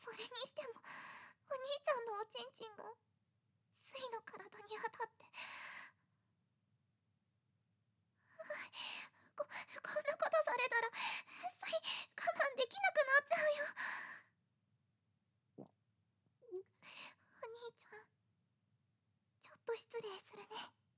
それにしてもお兄ちゃんのおちんちんがスイの体に当たって、こんなことされたらスイ我慢できなくなっちゃうよ。お兄ちゃん、ちょっと失礼するね。